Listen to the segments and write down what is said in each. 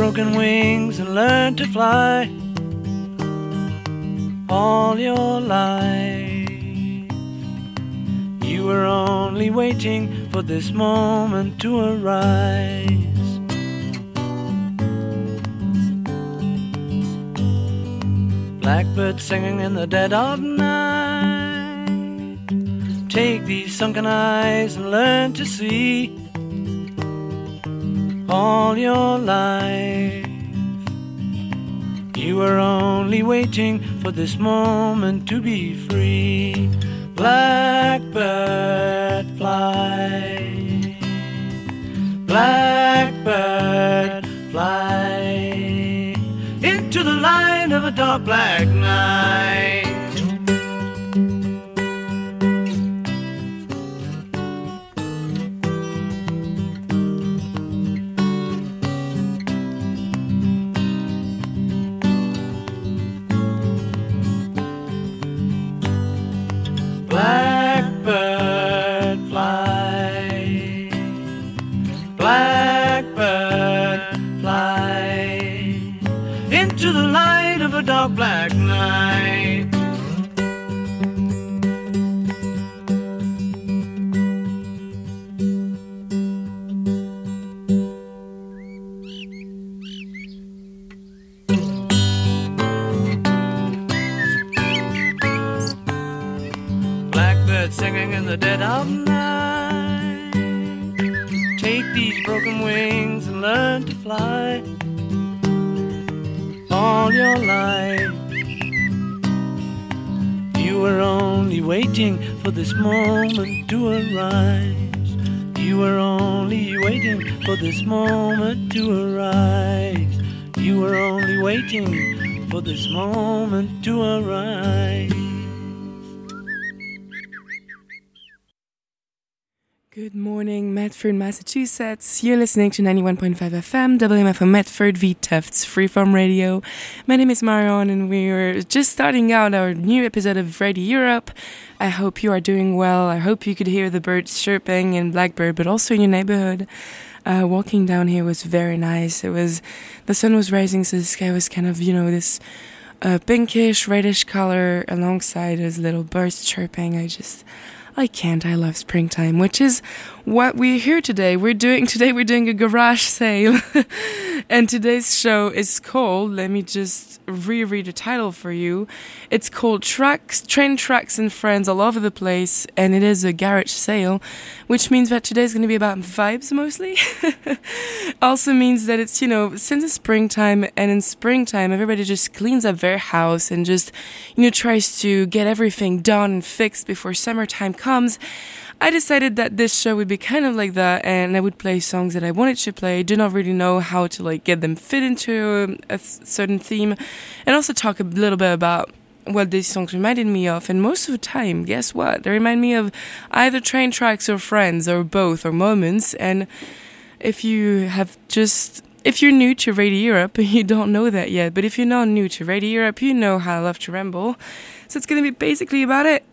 broken wings and learn to fly all your life. You were only waiting for this moment to arise. Blackbird singing in the dead of night. Take these sunken eyes and learn to see all your life. You were only waiting for this moment to be free. Blackbird fly, blackbird fly into the light of a dark black night. Blackbird fly, blackbird fly into the light of a dark black night. Singing in the dead of night. Take these broken wings and learn to fly all your life. You were only waiting for this moment to arise. You were only waiting for this moment to arise. You were only waiting for this moment to arise. Good morning, Medford, Massachusetts. You're listening to 91.5 FM, WMFM Medford, V Tufts Freeform Radio. My name is Marion, and we're just starting out our new episode of Radio Europe. I hope you are doing well. I hope you could hear the birds chirping in Blackbird, but also in your neighborhood. Walking down here was very nice. The sun was rising, so the sky was kind of, this pinkish, reddish color alongside those little birds chirping. I love springtime, which is what we're here today. We're doing a garage sale. And today's show is called, let me just reread the title for you. It's called Train Tracks and Friends All Over the Place, and it is a garage sale, which means that today's going to be about vibes mostly. Also means that it's, since it's springtime, and in springtime, everybody just cleans up their house and just, tries to get everything done and fixed before summertime comes. I decided that this show would be kind of like that, and I would play songs that I wanted to play. I do not really know how to get them fit into a certain theme, and also talk a little bit about what these songs reminded me of. And most of the time, guess what? They remind me of either train tracks or friends or both or moments. And if you're new to Radio Europe, you don't know that yet. But if you're not new to Radio Europe, you know how I love to ramble. So it's going to be basically about it.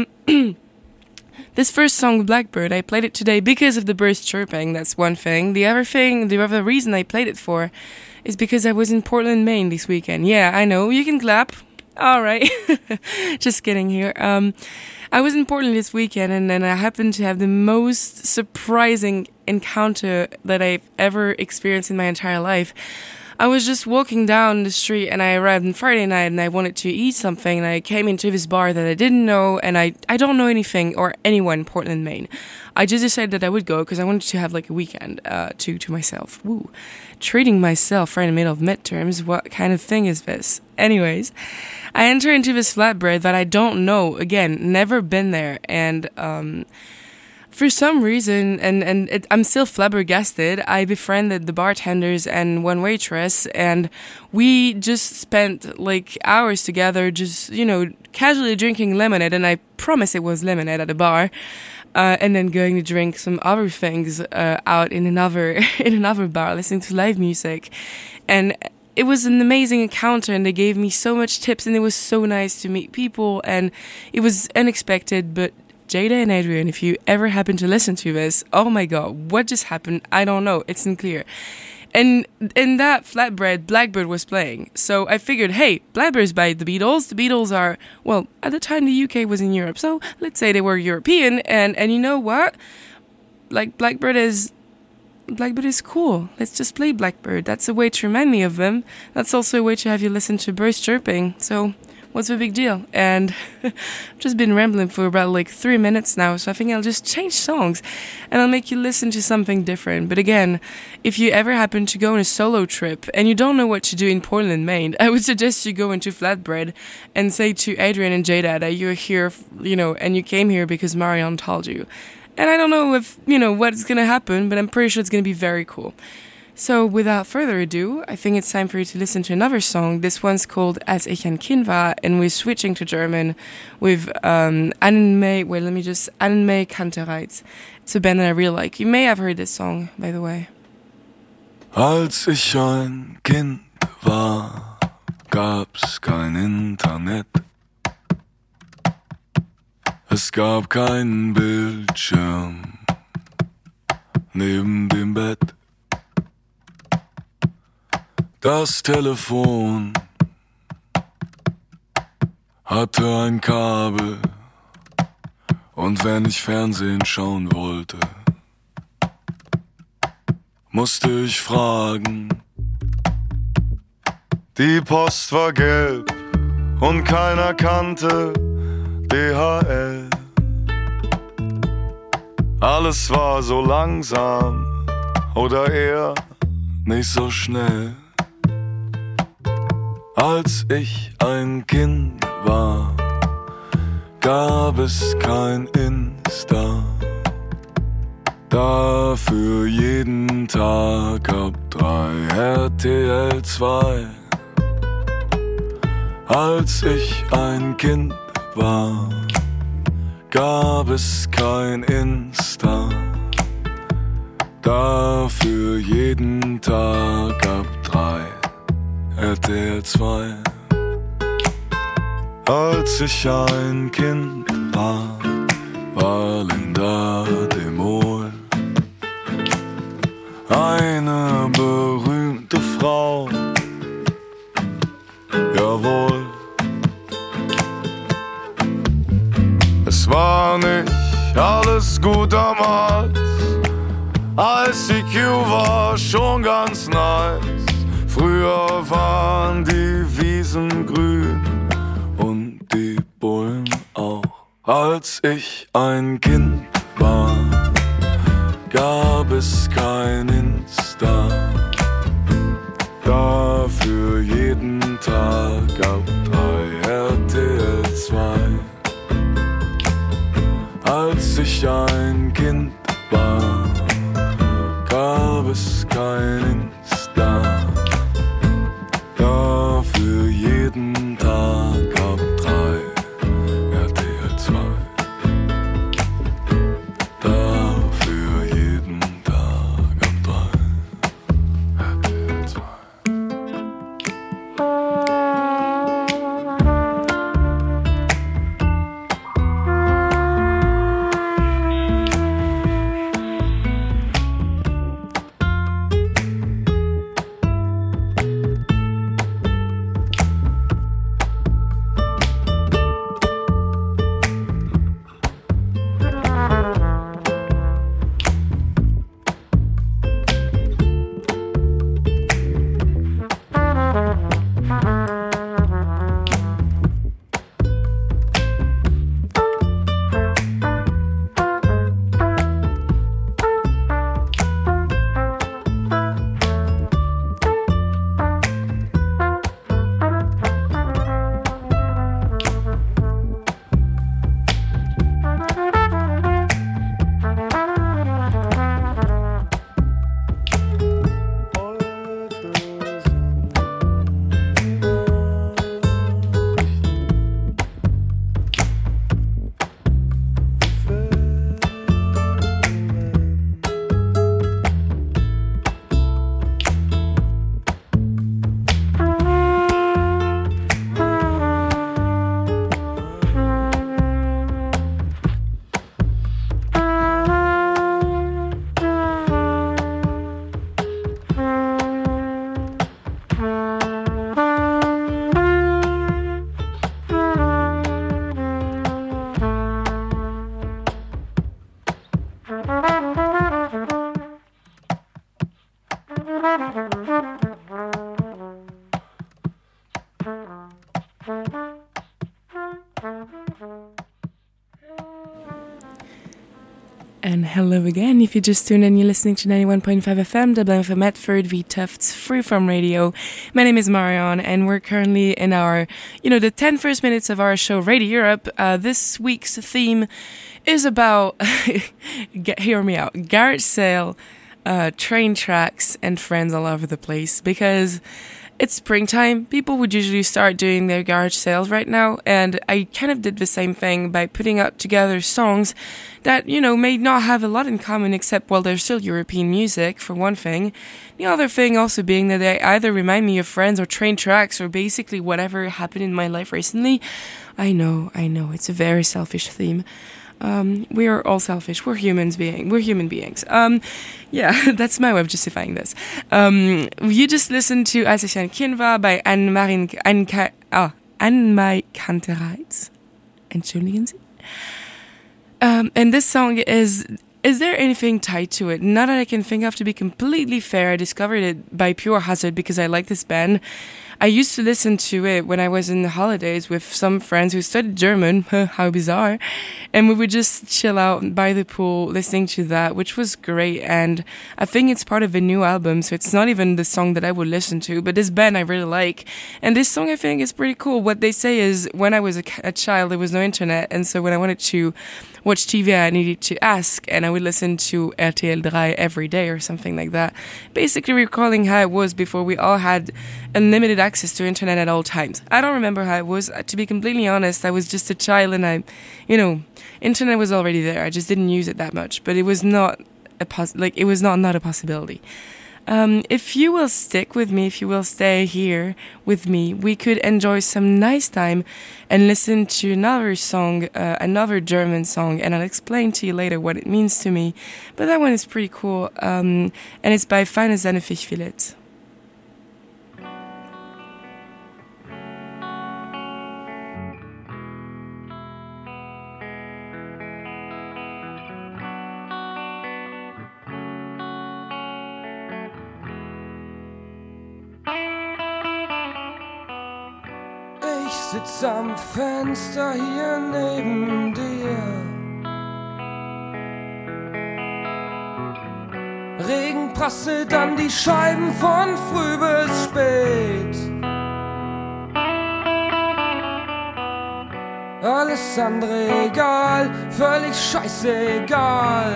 This first song, Blackbird, I played it today because of the birds chirping. That's one thing. The other reason I played it for is because I was in Portland, Maine this weekend. Yeah, I know. You can clap. All right. Just kidding here. I was in Portland this weekend, and then I happened to have the most surprising encounter that I've ever experienced in my entire life. I was just walking down the street, and I arrived on Friday night, and I wanted to eat something, and I came into this bar that I didn't know, and I don't know anything or anyone in Portland, Maine. I just decided that I would go because I wanted to have a weekend to myself. Woo. Treating myself right in the middle of midterms, what kind of thing is this? Anyways, I enter into this flatbread that I don't know, again, never been there, and for some reason, I'm still flabbergasted, I befriended the bartenders and one waitress, and we just spent hours together just, casually drinking lemonade, and I promise it was lemonade at the bar, and then going to drink some other things out in another bar, listening to live music. And it was an amazing encounter, and they gave me so much tips, and it was so nice to meet people, and it was unexpected, but Jada and Adrian, if you ever happen to listen to this, oh my god, what just happened? I don't know, it's unclear. And in that flatbread, Blackbird was playing. So I figured, hey, Blackbird's by the Beatles. The Beatles are, well, at the time the UK was in Europe, so let's say they were European. And you know what? Like, Blackbird is cool. Let's just play Blackbird. That's a way to remind me of them. That's also a way to have you listen to birds chirping. So what's the big deal? And I've just been rambling for about like 3 minutes now, so I think I'll just change songs and I'll make you listen to something different. But again, if you ever happen to go on a solo trip and you don't know what to do in Portland, Maine, I would suggest you go into Flatbread and say to Adrian and Jada that you're here, and you came here because Marion told you. And I don't know if, what's going to happen, but I'm pretty sure it's going to be very cool. So without further ado, I think it's time for you to listen to another song. This one's called Als ich ein Kind war, and we're switching to German with Annenmay Kantereit. It's a band that I really like. You may have heard this song, by the way. Als ich ein Kind war, gab's kein Internet. Es gab keinen Bildschirm neben dem Bett. Das Telefon hatte ein Kabel, und wenn ich Fernsehen schauen wollte, musste ich fragen. Die Post war gelb und keiner kannte DHL. Alles war so langsam oder eher nicht so schnell. Als ich ein Kind war, gab es kein Insta. Dafür jeden Tag ab 3 RTL 2. Als ich ein Kind war, gab es kein Insta. Dafür jeden Tag ab 3 RTL 2. Als ich ein Kind war, war Linda de Mol eine berühmte Frau. Jawohl. Es war nicht alles gut damals, ICQ war schon ganz nice. Früher waren die Wiesen grün und die Bullen auch. Als ich ein Kind war, gab es kein Insta. Dafür jeden Tag ab 3 RTL 2. Als ich ein Kind war, gab es kein Insta. Dafür jeden Tag ab 3 RTL 2. Dafür jeden Tag ab 3 RTL 2. And hello again. If you just tuned in, you're listening to 91.5 FM, WMFM Medford v Tufts Freeform Radio. My name is Marion, and we're currently in our, the 10 first minutes of our show, Radio Europe. This week's theme is about, hear me out, garage sale, train tracks, and friends all over the place. Because it's springtime, people would usually start doing their garage sales right now, and I kind of did the same thing by putting up together songs that, may not have a lot in common except, well, they're still European music, for one thing. The other thing also being that they either remind me of friends or train tracks or basically whatever happened in my life recently. I know, it's a very selfish theme. We are all selfish. We're human beings. Yeah, that's my way of justifying this. You just listened to Als ich ein Kind war by Annemarie Kantereit. Entschuldigen Sie. And this song is there anything tied to it? Not that I can think of, to be completely fair. I discovered it by pure hazard because I like this band. I used to listen to it when I was in the holidays with some friends who studied German. How bizarre. And we would just chill out by the pool listening to that, which was great. And I think it's part of a new album, so it's not even the song that I would listen to, but this band I really like. And this song I think is pretty cool. What they say is when I was a child, there was no internet. And so when I wanted to watch TV, I needed to ask, and I would listen to RTL 3 every day or something like that. Basically recalling how it was before we all had unlimited access to internet at all times. I don't remember how it was. To be completely honest, I was just a child and internet was already there. I just didn't use it that much, but it was not a possibility. If you will stick with me, if you will stay here with me, we could enjoy some nice time and listen to another song, another German song, and I'll explain to you later what it means to me. But that one is pretty cool, and it's by Feine Sahne Fischfilet. Sitz am Fenster hier neben dir. Regen prasselt an die Scheiben von früh bis spät. Alles andere egal, völlig scheißegal.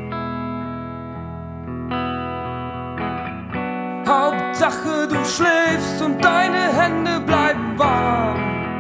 Hauptsache du schläfst und deine Hände bleiben warm.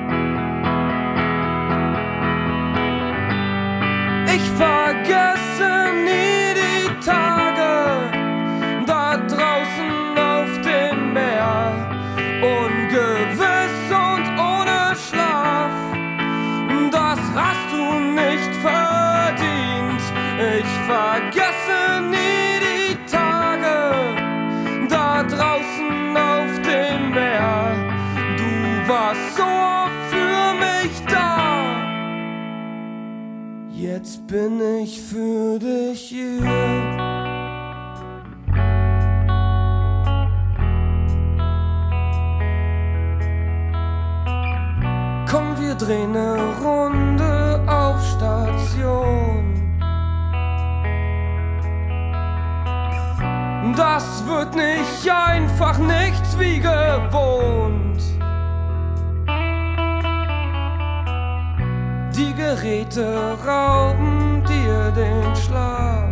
Ich vergesse nie die Tage da draußen auf dem Meer, ungewiss und ohne Schlaf. Das hast du nicht verdient. Ich vergesse nie die Tage da draußen auf dem Meer. Du warst so für mich da. Jetzt bin ich für dich hier. Komm, wir drehen eine Runde auf Station. Das wird nicht einfach, nichts wie gewohnt. Die Geräte rauben dir den Schlaf.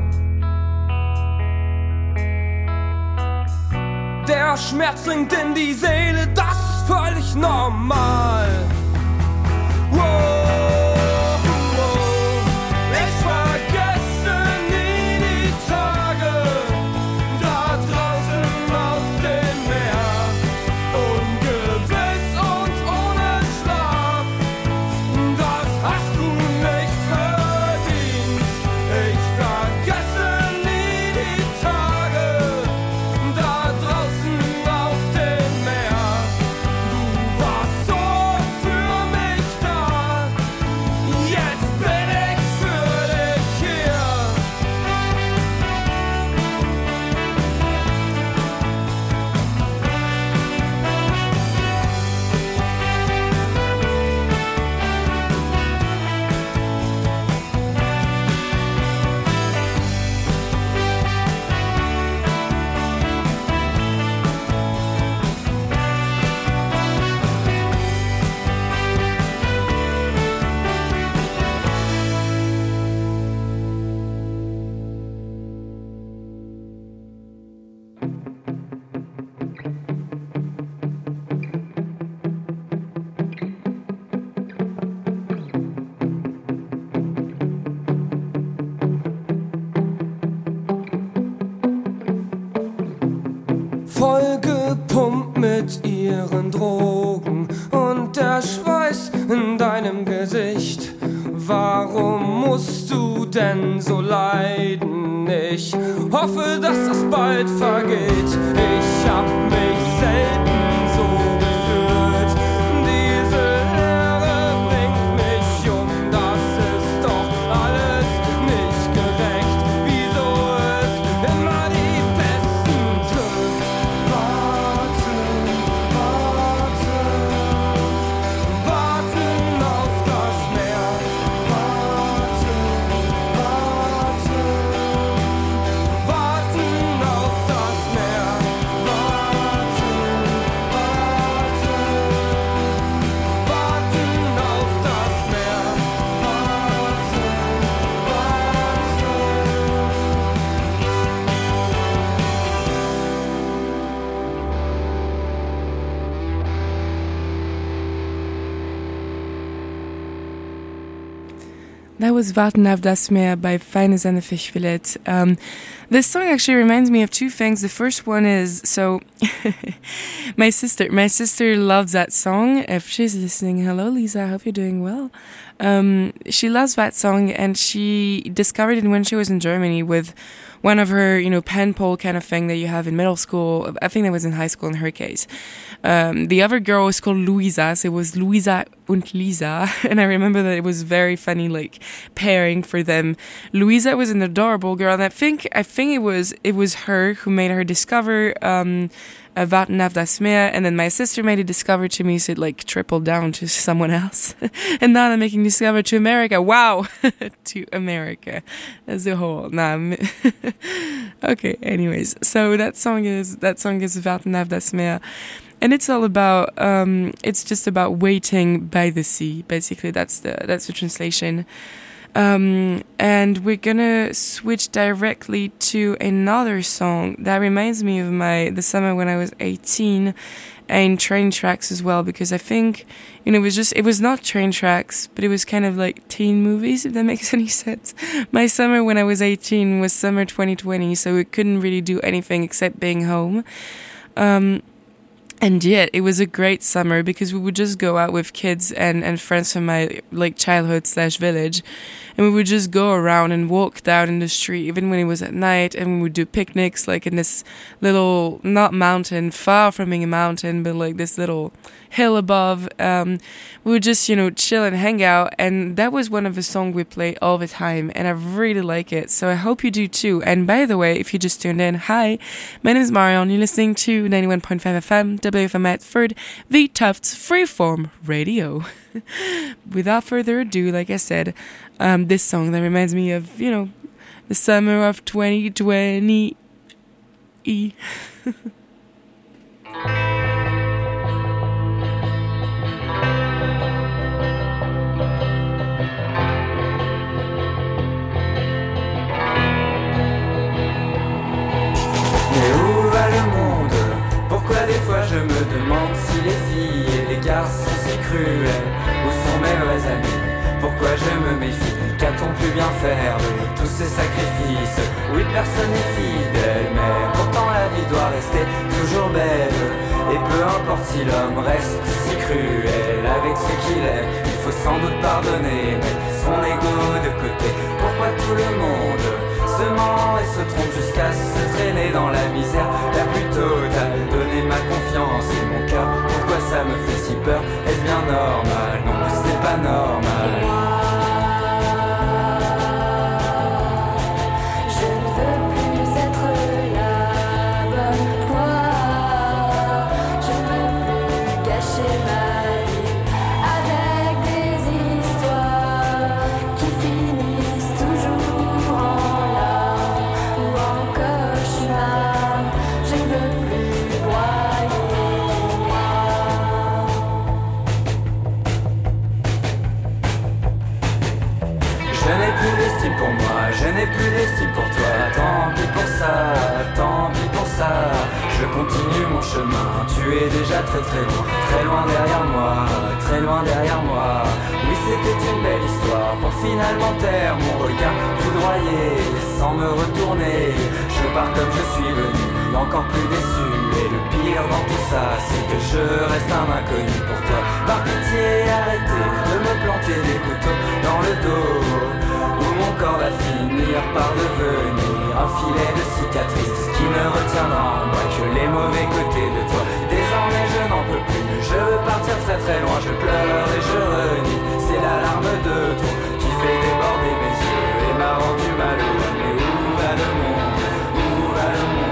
Der Schmerz dringt in die Seele, das ist völlig normal. Wow. So Augen und der Schweiß in deinem Gesicht. Warum musst du denn so leiden? Ich hoffe, dass das bald vergeht. Ich hab mich selten so gefühlt. Diese Leere bringt mich um. Das ist doch alles nicht gerecht. Wieso es immer die Besten trifft. Warten, warten, warten auf das Meer. Warten, warten, warten auf das Meer. Warten, warten, warten auf das Meer. That was Warten auf das Meer by Feine Sahne Fischfilet. This song actually reminds me of two things. The first one is, so my sister loves that song. If she's listening, hello Lisa, I hope you're doing well. She loves that song, and she discovered it when she was in Germany with one of her, pen pal kind of thing that you have in middle school. I think that was in high school in her case. The other girl was called Luisa, so it was Luisa und Lisa, and I remember that it was very funny, like, pairing for them. Luisa was an adorable girl, and I think it was her who made her discover Warten auf das Meer, and then my sister made it discover to me, so it like tripled down to someone else. And now I'm making discover to America. Wow. To America as a whole. Nah. Okay, anyways. So that song is Warten auf das Meer. And it's all about it's just about waiting by the sea. Basically that's the translation. And we're gonna switch directly to another song that reminds me of the summer when I was 18, and train tracks as well, because I think, it was not train tracks, but it was kind of like teen movies, if that makes any sense. My summer when I was 18 was summer 2020, so we couldn't really do anything except being home. And yet, it was a great summer because we would just go out with kids and friends from my childhood/village, and we would just go around and walk down in the street, even when it was at night, and we would do picnics in this little, not mountain, far from being a mountain, but this little hill above. We would just, chill and hang out, and that was one of the songs we play all the time, and I really like it, so I hope you do too. And by the way, if you just tuned in, hi, my name is Marion, you're listening to 91.5 FM, WFM Medford, the Tufts Freeform Radio. Without further ado, like I said, this song that reminds me of, the summer of 2020. Mais où va le monde? Pourquoi des fois je me demande si les filles et les garçons sont si cruels? Où sont mes vrais amis? Pourquoi je me méfie? Qu'a-t-on pu bien faire de tous ces sacrifices? Oui, personne n'est fidèle, mais pourtant la vie doit rester toujours belle. Et peu importe si l'homme reste si cruel avec ce qu'il est, il faut sans doute pardonner, mettre son ego de côté. Pourquoi tout le monde se ment et se trompe jusqu'à se traîner dans la misère la plus totale? Donner ma confiance et mon cœur, pourquoi ça me fait si peur? Est-ce bien normal? Non, ce n'est pas normal. Je n'ai plus d'estime pour toi, tant pis pour ça, tant pis pour ça. Je continue mon chemin, tu es déjà très loin derrière moi, très loin derrière moi. Oui, c'était une belle histoire pour finalement taire mon regard foudroyé. Sans me retourner, je pars comme je suis venu, encore plus déçu. Et le pire dans tout ça, c'est que je reste un inconnu pour toi. Par pitié, arrêtez de me planter des couteaux dans le dos, où mon corps va finir par devenir un filet de cicatrices qui ne retiendra en moi que les mauvais côtés de toi. Désormais je n'en peux plus, je veux partir très très loin. Je pleure et je renie, c'est la larme de trop qui fait déborder mes yeux et m'a rendu malheureux. Mais où va le monde? Où va le monde?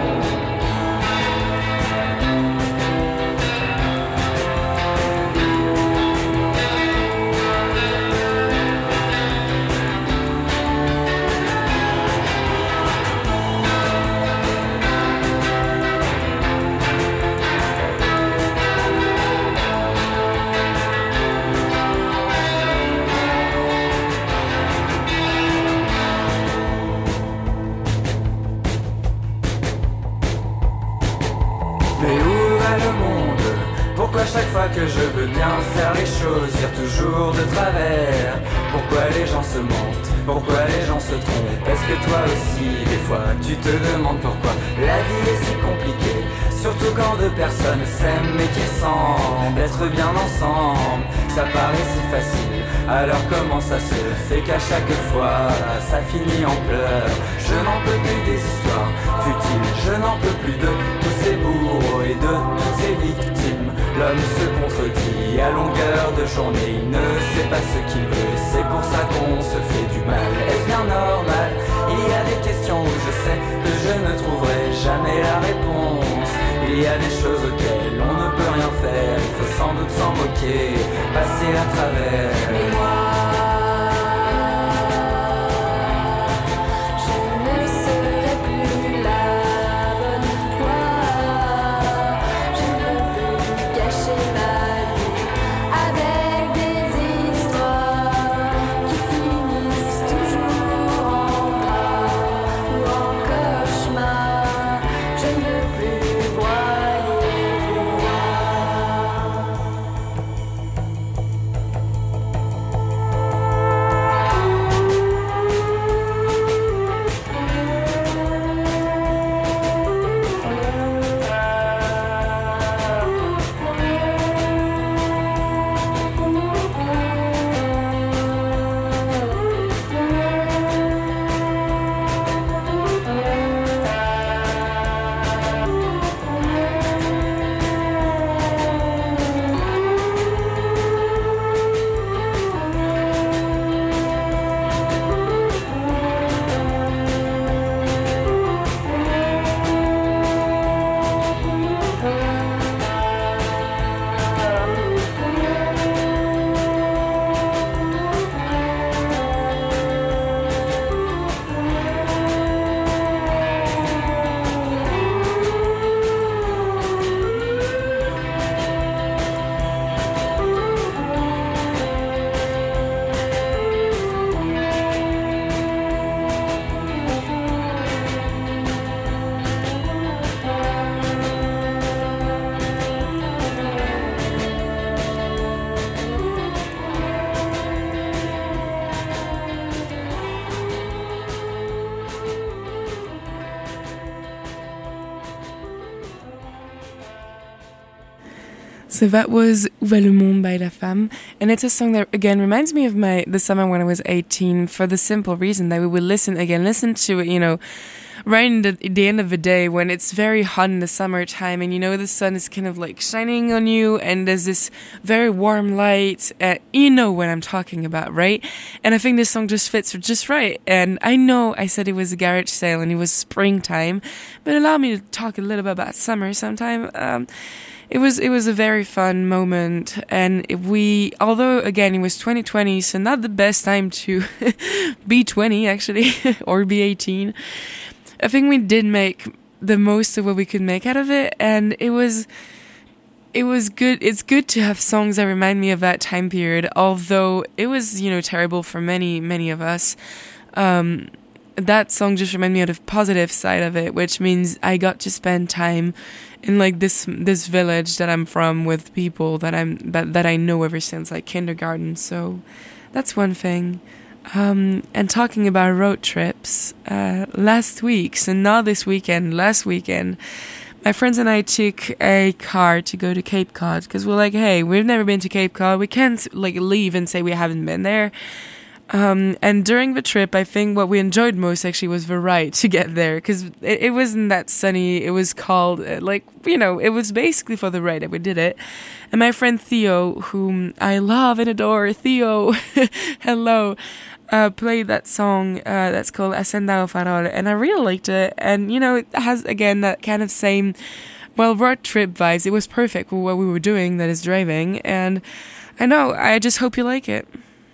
Pourquoi chaque fois que je veux bien faire les choses, vire toujours de travers? Pourquoi les gens se mentent? Pourquoi les gens se trompent? Est-ce que toi aussi, des fois, tu te demandes pourquoi la vie est si compliquée? Surtout quand deux personnes s'aiment mais qui semblent être bien ensemble. Ça paraît si facile, alors comment ça se fait qu'à chaque fois ça finit en pleurs? Je n'en peux plus des histoires futiles, je n'en peux plus de tous ces bourreaux et de toutes ces victimes. L'homme se contredit à longueur de journée, il ne sait pas ce qu'il veut, c'est pour ça qu'on se fait du mal. Est-ce bien normal? Il y a des questions où je sais que je ne trouverai jamais la réponse. Il y a des choses auxquelles on ne peut rien faire, il faut sans doute s'en moquer, passer à travers. Mais moi, So that was Où va le monde by La Femme, and it's a song that again reminds me of the summer when I was 18, for the simple reason that we would listen to it, you know, right in the end of the day when it's very hot in the summertime, and you know the sun is kind of like shining on you, and there's this very warm light. You know what I'm talking about, right? And I think this song just fits just right. And I know I said it was a garage sale and it was springtime, but allow me to talk a little bit about summer sometime. It was a very fun moment, and although again it was 2020, so not the best time to be 20 actually, or be 18. I think we did make the most of what we could make out of it, and it was good. It's good to have songs that remind me of that time period, although it was, you know, terrible for many of us. That song just reminded me of the positive side of it, which means I got to spend time in like this village that I'm from with people that I know ever since like kindergarten. So that's one thing. And talking about road trips, last weekend, my friends and I took a car to go to Cape Cod because we're like, hey, we've never been to Cape Cod. We can't like leave and say we haven't been there. And during the trip, I think what we enjoyed most actually was the ride to get there because it wasn't that sunny. It was cold. It was basically for the ride that we did it. And my friend Theo, whom I love and adore, Theo, hello, played that song that's called Acenda o Farol. And I really liked it. And, it has, again, that kind of same, road trip vibes. It was perfect for what we were doing, that is driving. And I just hope you like it.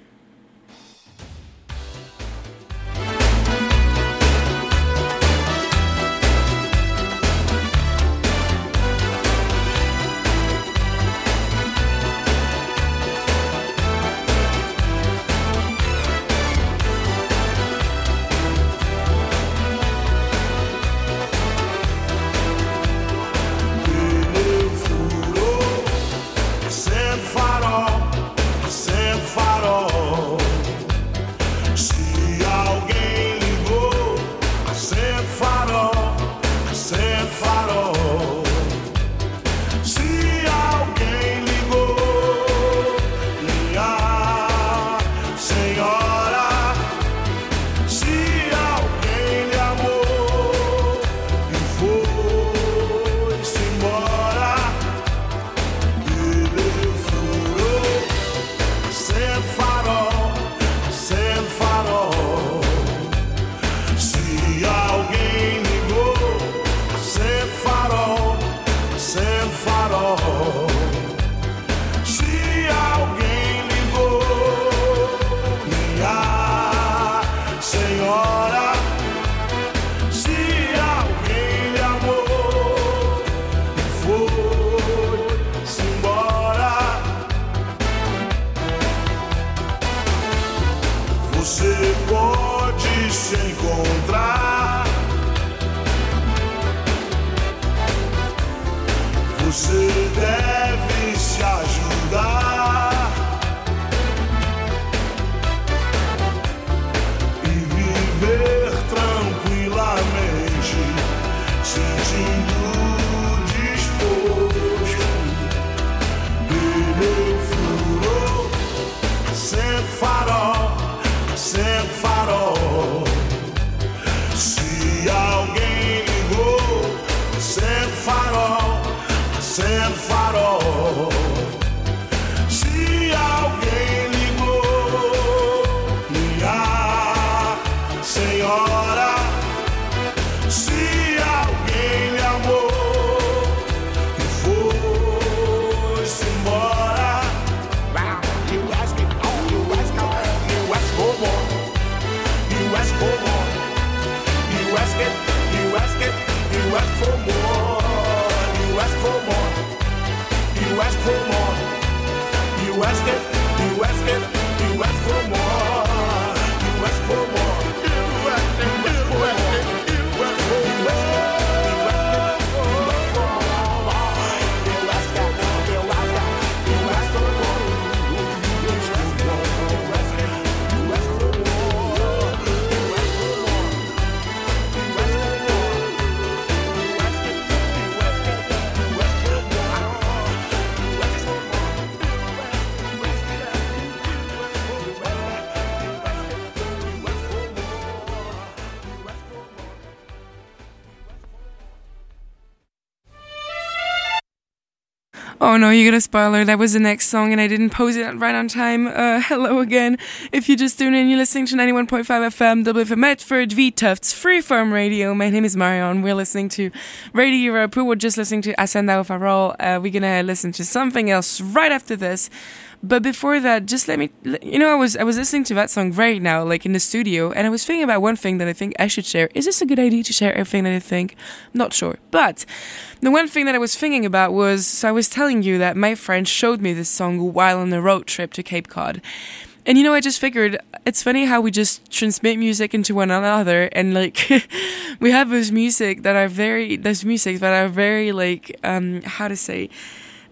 Oh no, you got a spoiler. That was the next song and I didn't post it right on time. Hello again. If you just tuned in, you're listening to 91.5 FM, WFM Medford, V Tufts, Freeform Radio. My name is Marion. We're listening to Radio Europe. We were just listening to Acenda o Farol. We're gonna listen to something else right after this. But before that, just let me, I was listening to that song right now, like in the studio, and I was thinking about one thing that I think I should share. Is this a good idea to share everything that I think? Not sure. But the one thing that I was thinking about was, so I was telling you that my friend showed me this song while on a road trip to Cape Cod. And I just figured, it's funny how we just transmit music into one another, and like, we have those music that are very, like, how to say,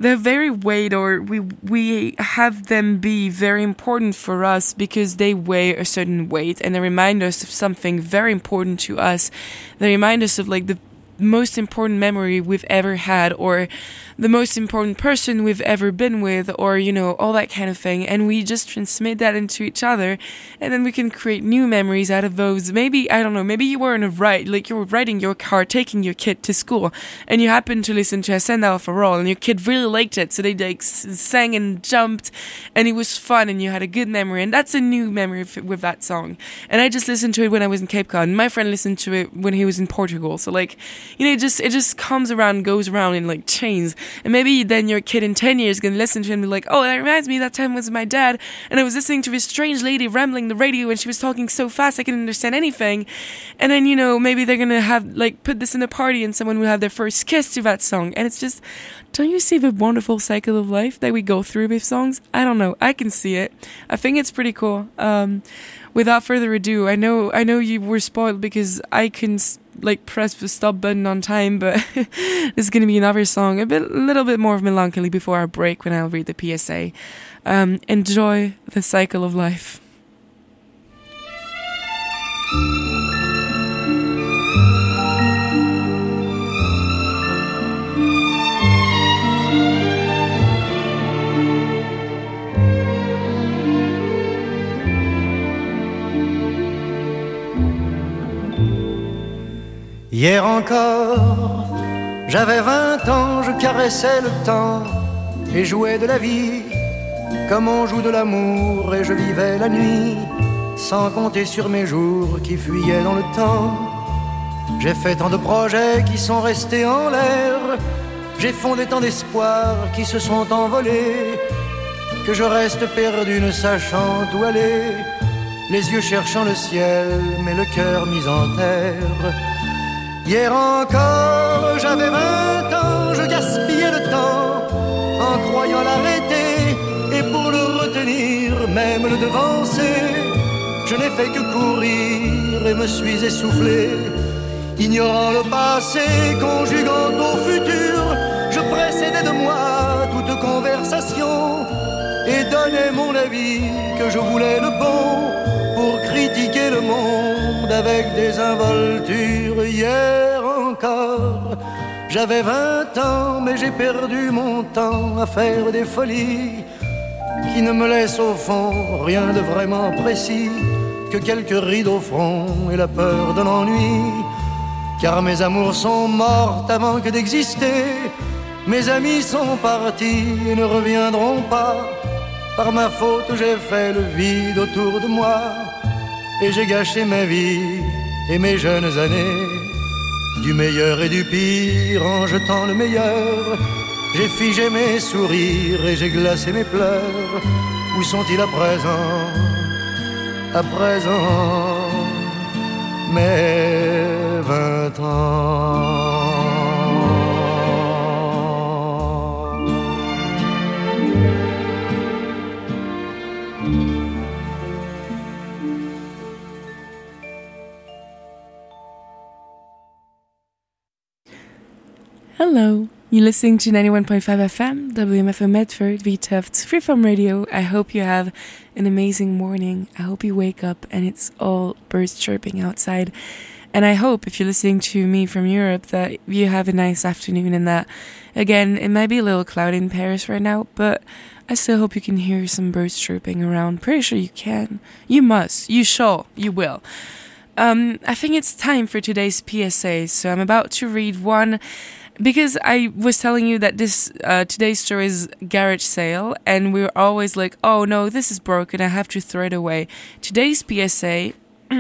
they're very weight, or we have them be very important for us because they weigh a certain weight, and they remind us of something very important to us. They remind us of like the most important memory we've ever had, or the most important person we've ever been with, or, you know, all that kind of thing. And we just transmit that into each other, and then we can create new memories out of those. Maybe, I don't know, maybe you were in a ride, like you were riding your car, taking your kid to school, and you happened to listen to Ascend for All, and your kid really liked it, so they like sang and jumped, and it was fun, and you had a good memory, and that's a new memory with that song. And I just listened to it when I was in Cape Cod, and my friend listened to it when he was in Portugal. So like, you know, it just comes around, goes around in like chains. And maybe then your kid in 10 years can listen to it and be like, oh, that reminds me, that time was my dad, and I was listening to this strange lady rambling the radio, and she was talking so fast I couldn't understand anything. And then, you know, maybe they're gonna have like put this in a party, and someone will have their first kiss to that song. And it's just, don't you see the wonderful cycle of life that we go through with songs? I don't know, I can see it. I think it's pretty cool. Without further ado, I know you were spoiled because I can like press the stop button on time, but this is going to be another song, a little bit more of melancholy before our break when I'll read the PSA. Enjoy the cycle of life. Hier encore, j'avais 20 ans, je caressais le temps et jouais de la vie comme on joue de l'amour, et je vivais la nuit sans compter sur mes jours qui fuyaient dans le temps. J'ai fait tant de projets qui sont restés en l'air, j'ai fondé tant d'espoirs qui se sont envolés, que je reste perdu ne sachant où aller, les yeux cherchant le ciel mais le cœur mis en terre. Hier encore, j'avais 20 ans, je gaspillais le temps en croyant l'arrêter, et pour le retenir, même le devancer, je n'ai fait que courir et me suis essoufflé. Ignorant le passé, conjuguant au futur, je précédais de moi toute conversation et donnais mon avis que je voulais le bon pour critiquer le monde avec des involtures. Hier encore, j'avais 20 ans, mais j'ai perdu mon temps à faire des folies qui ne me laissent au fond rien de vraiment précis que quelques rides au front et la peur de l'ennui. Car mes amours sont mortes avant que d'exister, mes amis sont partis et ne reviendront pas. Par ma faute j'ai fait le vide autour de moi, et j'ai gâché ma vie et mes jeunes années. Du meilleur et du pire en jetant le meilleur, j'ai figé mes sourires et j'ai glacé mes pleurs. Où sont-ils à présent? À présent, mes 20 ans. Hello, you're listening to 91.5 FM, WMFM Medford, VTuft's Freeform Radio. I hope you have an amazing morning. I hope you wake up and it's all birds chirping outside. And I hope, if you're listening to me from Europe, that you have a nice afternoon, and that, again, it might be a little cloudy in Paris right now, but I still hope you can hear some birds chirping around. Pretty sure you can. You must. You shall. You will. I think it's time for today's PSA, so I'm about to read one. Because I was telling you that this today's story is garage sale, and we're always like, oh no, this is broken, I have to throw it away. Today's PSA,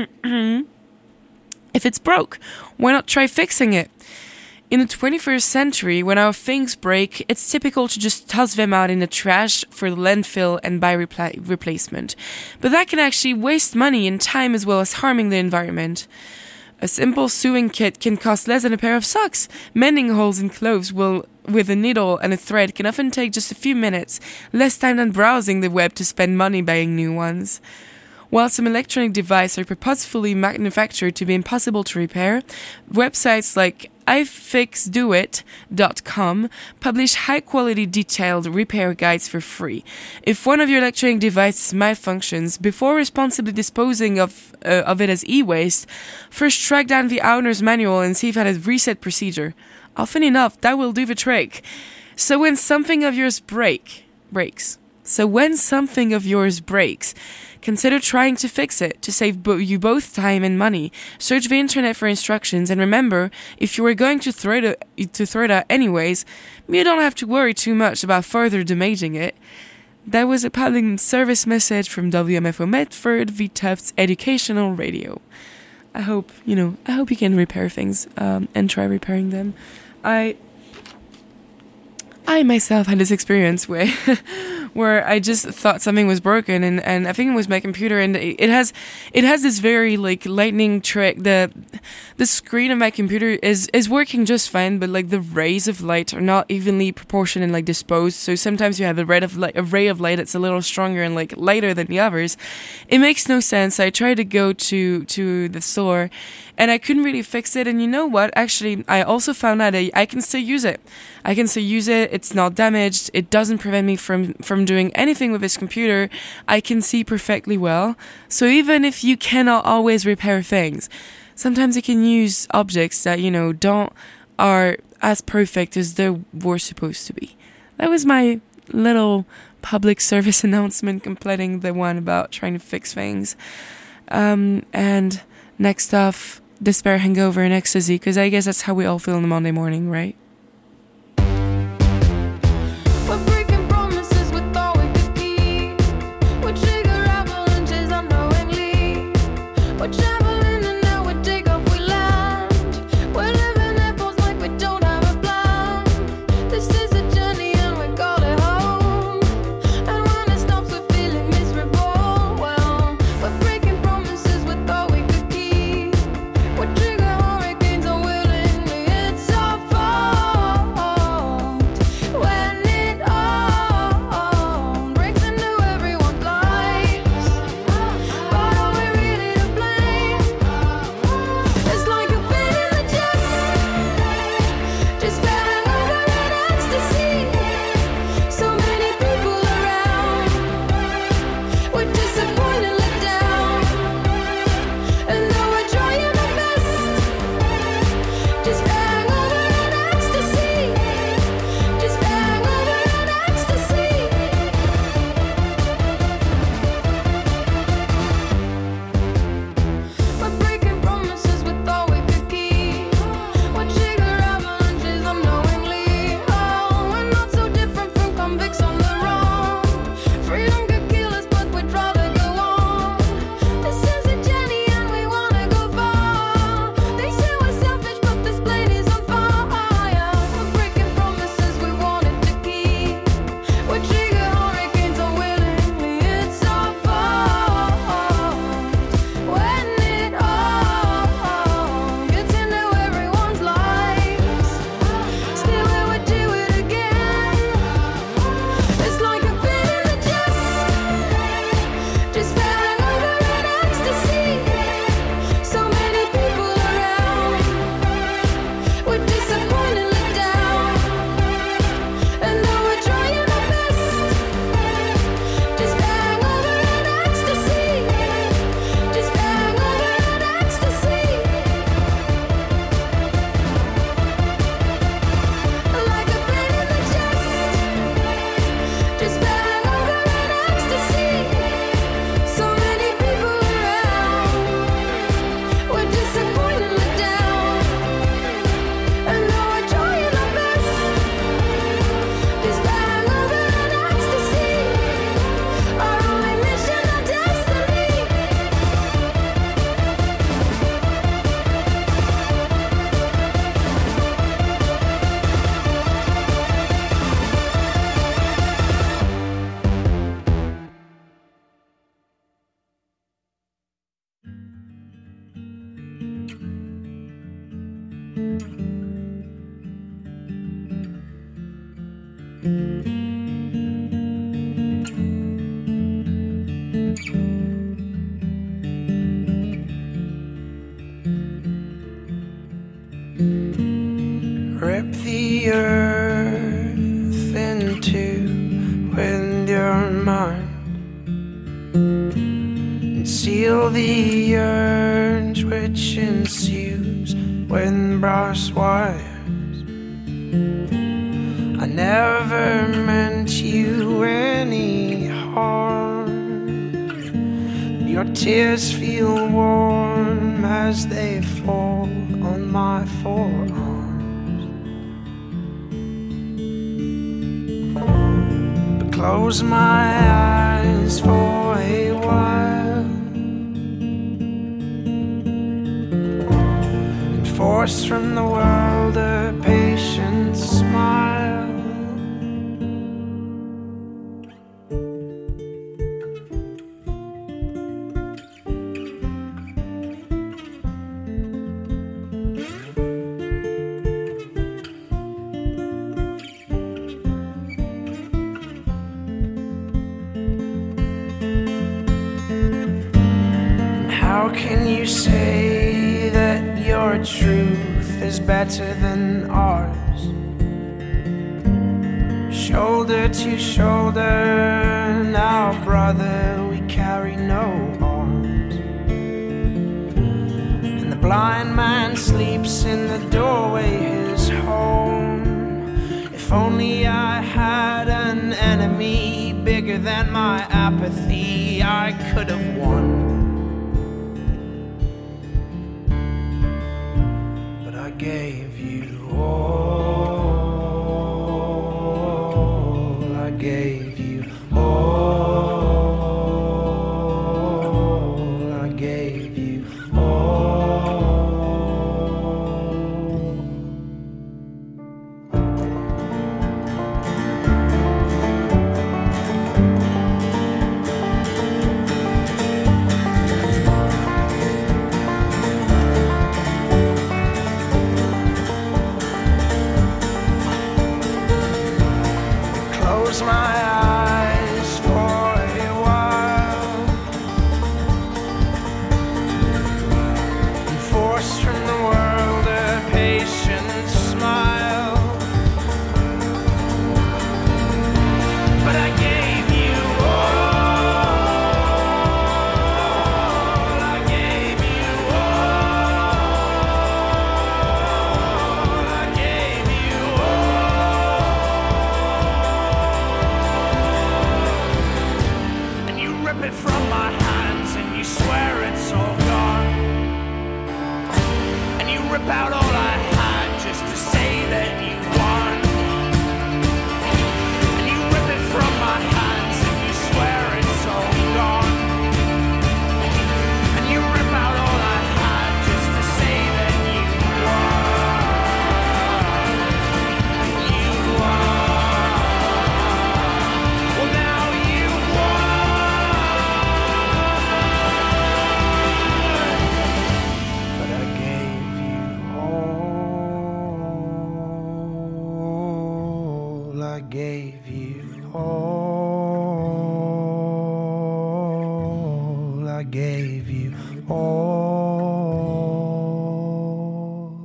if it's broke, why not try fixing it? In the 21st century, when our things break, it's typical to just toss them out in the trash for the landfill and buy replacement. But that can actually waste money and time, as well as harming the environment. A simple sewing kit can cost less than a pair of socks. Mending holes in clothes with a needle and a thread can often take just a few minutes, less time than browsing the web to spend money buying new ones. While some electronic devices are purposefully manufactured to be impossible to repair, websites like ifixdoit.com publish high-quality detailed repair guides for free. If one of your electronic devices malfunctions, before responsibly disposing of it as e-waste, first track down the owner's manual and see if it has a reset procedure. Often enough, that will do the trick. So when something of yours breaks, consider trying to fix it to save you both time and money. Search the internet for instructions, and remember, if you were going to throw it out anyways, you don't have to worry too much about further damaging it. That was a public service message from WMFO Medford v Tufts Educational Radio. I hope you can repair things and try repairing them. I myself had this experience where I just thought something was broken, and I think it was my computer, and it has this very like lightning trick. The screen of my computer is working just fine, but like the rays of light are not evenly proportioned and like disposed. So sometimes you have a ray of light that's a little stronger and like lighter than the others. It makes no sense. I tried to go to the store, and I couldn't really fix it. And you know what? Actually, I also found out that I can still use it. It's not damaged. It doesn't prevent me from doing anything with this computer. I can see perfectly well. So even if you cannot always repair things, sometimes you can use objects that, are as perfect as they were supposed to be. That was my little public service announcement, completing the one about trying to fix things. And next off, Despair, Hangover, and Ecstasy, because I guess that's how we all feel on a Monday morning, right? Trigger hurricanes unwillingly, it's our fault. the earth into with your mind, and seal the urge which ensues with brass wires. I never meant you any harm. Your tears feel warm as they fall on my forearms. But close my eyes for a while and force from the world a patient smile. How can you say that your truth is better than ours? Shoulder to shoulder, now brother, we carry no arms. And the blind man sleeps in the doorway, his home. If only I had an enemy bigger than my apathy, I could have won. I gave you all, I gave you all, I gave you all. Close my eyes for a while and force from the world a patient smile. But I gave you all, I gave you all, I gave you rip it from my hands and you swear it's all gone. And you rip out all I had just to say that you won. And you rip it from my hands and you swear it's all gone. And you rip out all I had just to say that you won. You won. Well, now you won. I gave you all, I gave you all.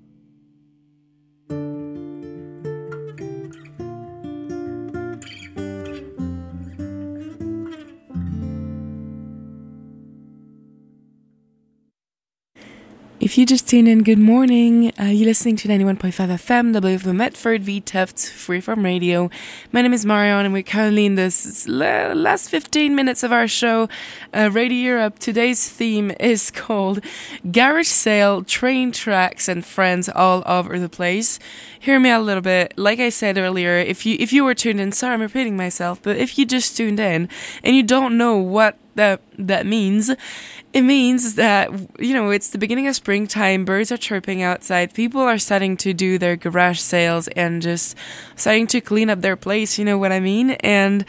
If you just tuned in, good morning. You're listening to 91.5 FM, WFM Medford, V Tufts, Freeform Radio. My name is Marion, and we're currently in this last 15 minutes of our show, Radio Europe. Today's theme is called Garage Sale, Train Tracks, and Friends All Over the Place. Hear me out a little bit. Like I said earlier, if you were tuned in, sorry I'm repeating myself, but if you just tuned in and you don't know what that means, it means that, you know, it's the beginning of springtime, birds are chirping outside, people are starting to do their garage sales and just starting to clean up their place, you know what I mean? And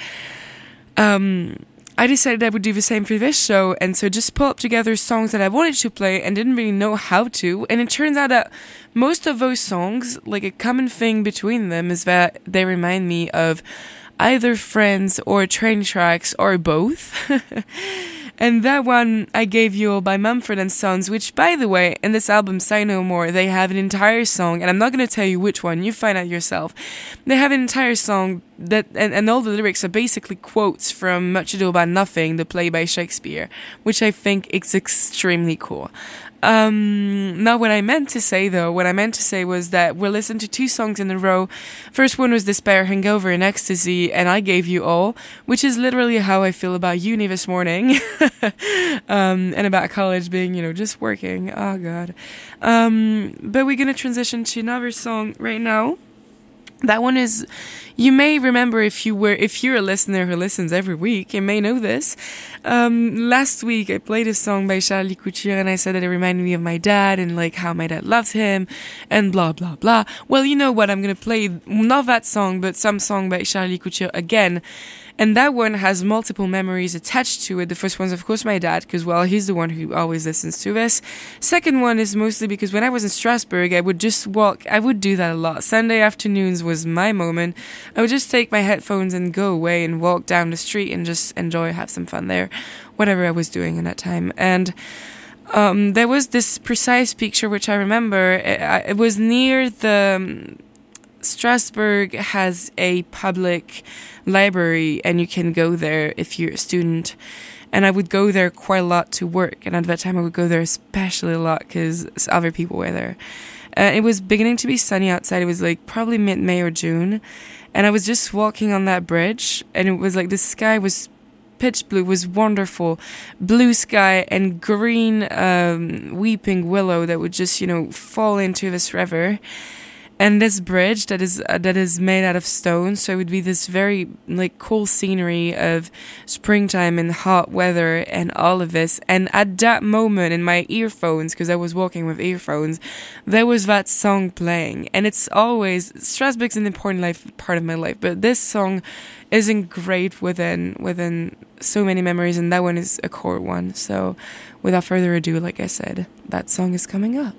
I decided I would do the same for this show, and so just pull up together songs that I wanted to play and didn't really know how to, and it turns out that most of those songs, like a common thing between them is that they remind me of either Friends or Train Tracks or both. And that one I gave you all by Mumford & Sons, which, by the way, in this album, Say No More, they have an entire song, and I'm not going to tell you which one, you find out yourself. They have an entire song that, and all the lyrics are basically quotes from Much Ado About Nothing, the play by Shakespeare, which I think is extremely cool. Now what I meant to say was that we'll listen to 2 songs in a row. First one was Despair, Hangover, and Ecstasy, and I gave you all, which is literally how I feel about uni this morning, and about college being, just working. Oh God. But we're gonna transition to another song right now. That one is, you may remember if you're a listener who listens every week, you may know this. Last week I played a song by Charlie Couture and I said that it reminded me of my dad and like how my dad loves him and blah blah blah. Well, you know what, I'm gonna play not that song but some song by Charlie Couture again. And that one has multiple memories attached to it. The first one's, of course, my dad, because, well, he's the one who always listens to this. Second one is mostly because when I was in Strasbourg, I would just walk. I would do that a lot. Sunday afternoons was my moment. I would just take my headphones and go away and walk down the street and just enjoy, have some fun there, whatever I was doing in that time. And there was this precise picture which I remember. It was near the... Strasbourg has a public library and you can go there if you're a student, and I would go there quite a lot to work, and at that time I would go there especially a lot because other people were there. It was beginning to be sunny outside. It was like probably mid-May or June, and I was just walking on that bridge and it was like the sky was pitch blue, was wonderful, blue sky and green weeping willow that would just fall into this river. And this bridge that is made out of stone, so it would be this very cool scenery of springtime and hot weather and all of this. And at that moment in my earphones, because I was walking with earphones, there was that song playing. And it's always, Strasbourg's an important part of my life, but this song is engraved within so many memories, and that one is a core one. So without further ado, like I said, that song is coming up.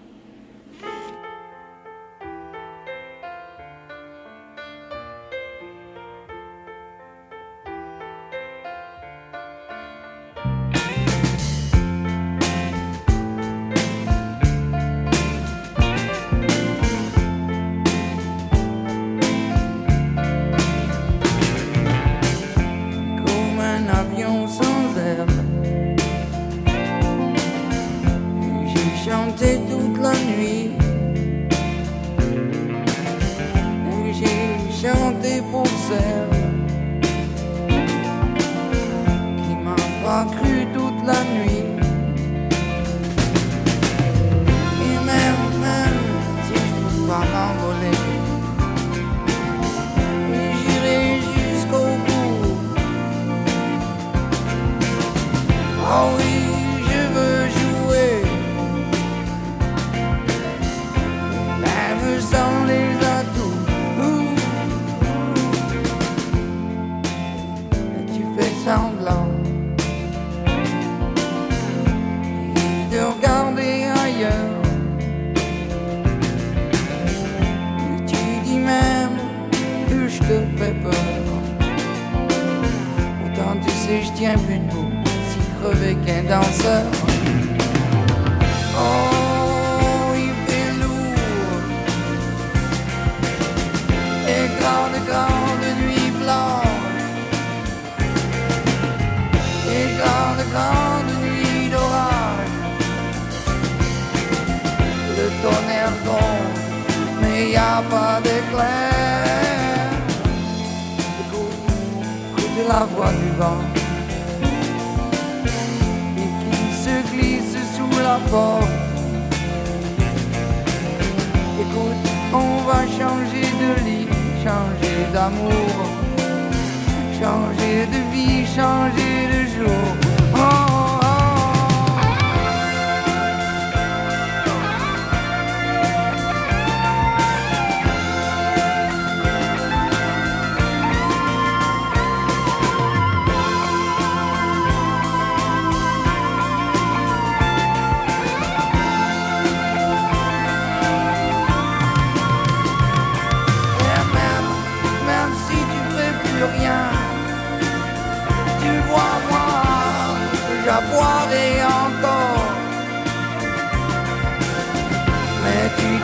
La voix du vent et qui se glisse sous la porte. Écoute, on va changer de lit, changer d'amour, changer de vie, changer de jour. Oh, oh.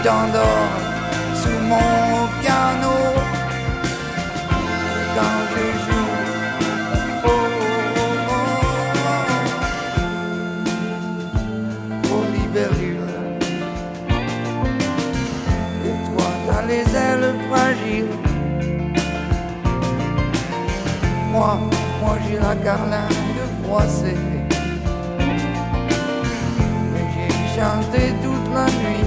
t'endors sous mon piano. Et quand je joue, oh, oh, oh, oh, libellule. Et toi, t'as les ailes fragiles. Moi j'ai la garlande froissée. Et j'ai chanté toute la nuit.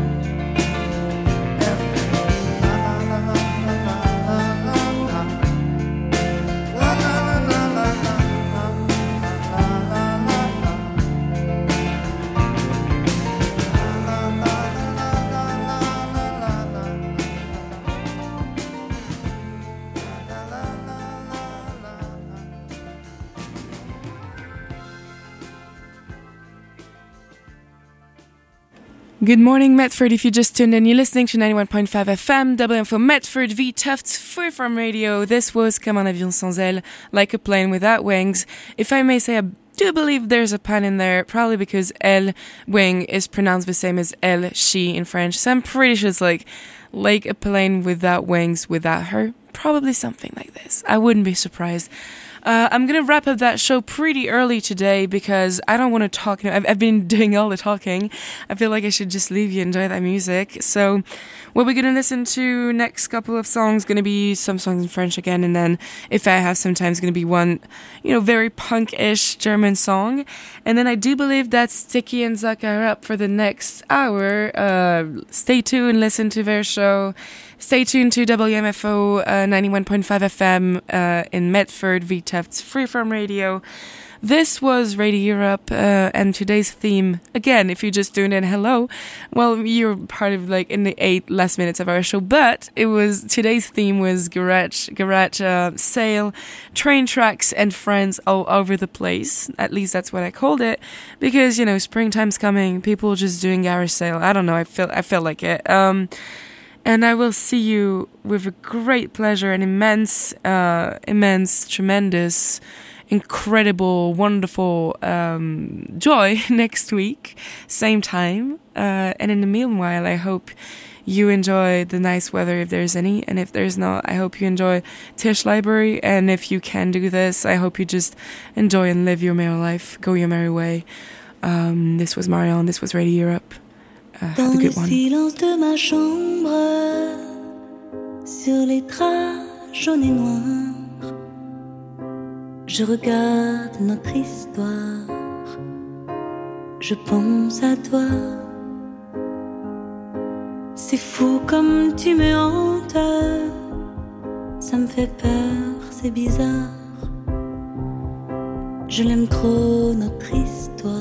Good morning, Medford. If you just tuned in, you're listening to 91.5 FM, WMFO Medford v Tufts Freeform Radio. This was Comme un avion sans ailes, like a plane without wings. If I may say, I do believe there's a pun in there, probably because elle, wing, is pronounced the same as elle, she in French. So I'm pretty sure it's like a plane without wings, without her. Probably something like this. I wouldn't be surprised. I'm going to wrap up that show pretty early today because I don't want to talk. I've been doing all the talking. I feel like I should just leave you, enjoy that music. So what we're going to listen to next couple of songs, going to be some songs in French again. And then if I have some time, it's going to be one, very punk-ish German song. And then I do believe that Sticky and Zuck are up for the next hour. Stay tuned, listen to their show. Stay tuned to WMFO 91.5 FM in Medford v Tufts Freeform Radio. This was Radio Europe, and today's theme, again, if you just tuned in, hello. Well, you're part of in the 8 last minutes of our show, but today's theme was garage sale, train tracks, and friends all over the place. At least that's what I called it, because springtime's coming, people just doing garage sale. I don't know, I feel like it. And I will see you with a great pleasure and immense, tremendous, incredible, wonderful joy next week, same time. And in the meanwhile, I hope you enjoy the nice weather if there's any. And if there's not, I hope you enjoy Tisch Library. And if you can do this, I hope you just enjoy and live your merry life, go your merry way. This was Marion, this was Radio Europe. Dans le silence de ma chambre, sur les draps jaunes et noirs, je regarde notre histoire, je pense à toi. C'est fou comme tu me hantes, ça me fait peur, c'est bizarre. Je l'aime trop, notre histoire.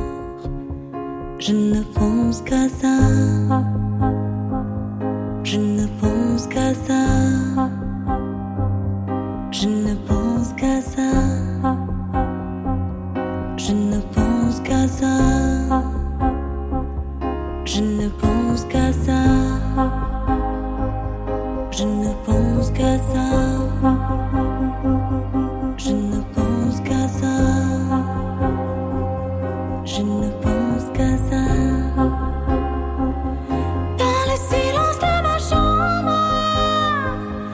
Je ne pense qu'à ça. Je ne pense qu'à ça. Je ne pense qu'à ça. Je ne pense qu'à ça. Je ne pense qu'à ça. Je ne pense qu'à ça. Je ne pense qu'à ça. Je ne pense qu'à ça. Dans le silence de ma chambre,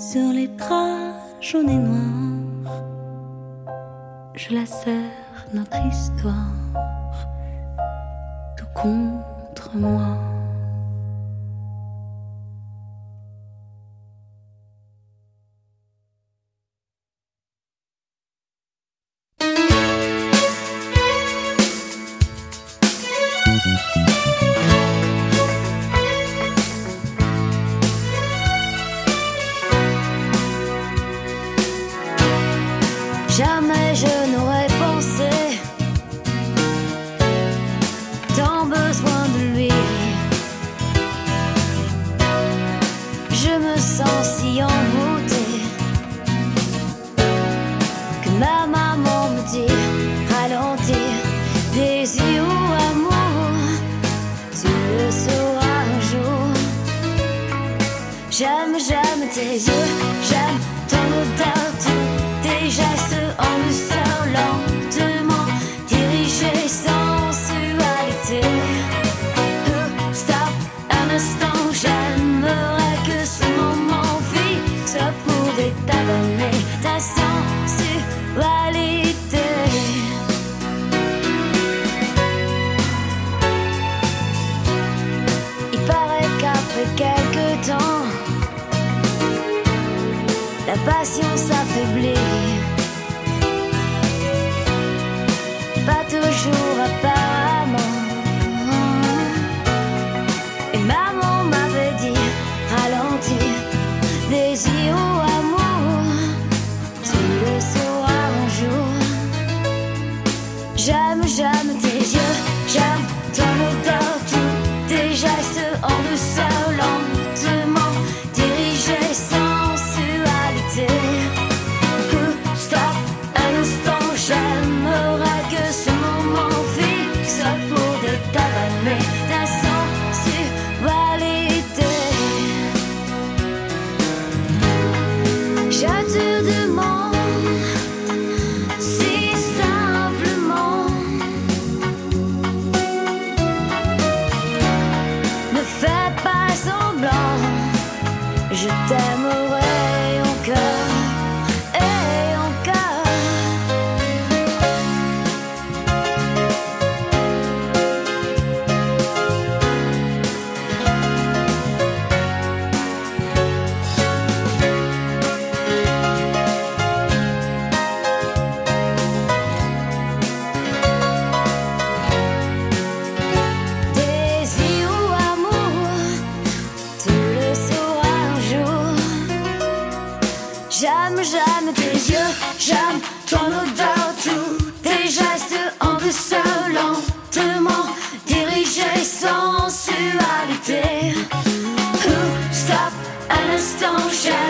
sur les bras jaunes et noirs. Je la serre, notre histoire, tout contre moi. Jamais je n'aurais pensé tant besoin de lui. Je me sens si envoûtée que ma maman me dit ralentir, désir ou amour, tu le sauras un jour. J'aime tes yeux, j'aime ton odeur, tes gestes en douceur, lentement dirigés, sensualité. Stop un instant, j'aimerais que ce moment fixe pouvait t'abonner ta sensualité. Il paraît qu'après quelques temps, la passion s'affaiblit. Pas toujours apparemment. Et maman m'avait dit ralentir, désir ou amour, tu le sauras un jour. J'aime tes yeux, j'aime ton odeur, tous tes gestes en douceur, lentement dirigés, sensualité. Stop un instant, j'aimerais que ce moment fixe pouvait t'avaler ta sensualité. Je te demande si simplement, ne fais pas semblant, je t'aimerai encore et encore. Désir ou amour, tu le sauras un jour. J'aime tes yeux, j'aime ton odeur, tous tes gestes en douceur, lentement dirigés, sensualité. Stop un instant, j'aime